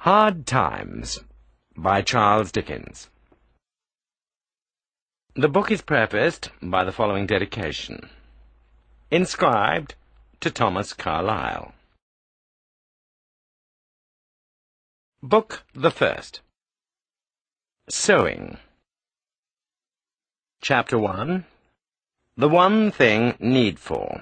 Hard Times by Charles Dickens. The book is prefaced by the following dedication, inscribed to Thomas Carlyle. Book the First. Sewing. Chapter 1. The One Thing Needful.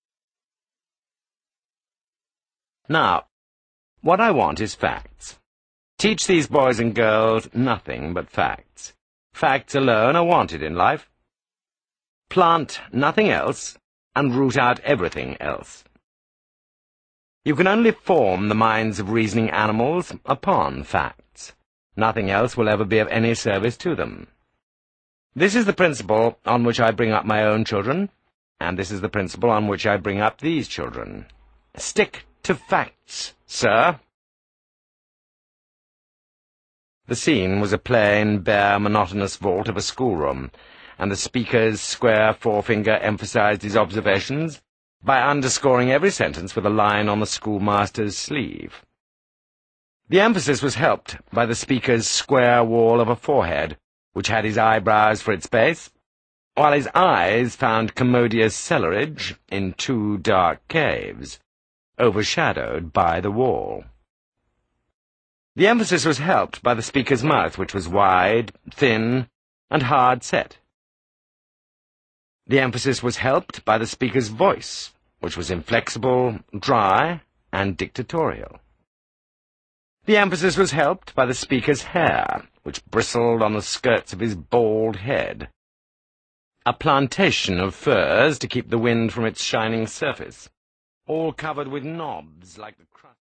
Now, what I want is facts. Teach these boys and girls nothing but facts. Facts alone are wanted in life. Plant nothing else, and root out everything else. You can only form the minds of reasoning animals upon facts. Nothing else will ever be of any service to them. This is the principle on which I bring up my own children, and this is the principle on which I bring up these children. Stick to facts, sir. The scene was a plain, bare, monotonous vault of a schoolroom, and the speaker's square forefinger emphasized his observations by underscoring every sentence with a line on the schoolmaster's sleeve. The emphasis was helped by the speaker's square wall of a forehead, which had his eyebrows for its base, while his eyes found commodious cellarage in two dark caves, overshadowed by the wall. The emphasis was helped by the speaker's mouth, which was wide, thin, and hard set. The emphasis was helped by the speaker's voice, which was inflexible, dry, and dictatorial. The emphasis was helped by the speaker's hair, which bristled on the skirts of his bald head, a plantation of furs to keep the wind from its shining surface, all covered with knobs like the crust.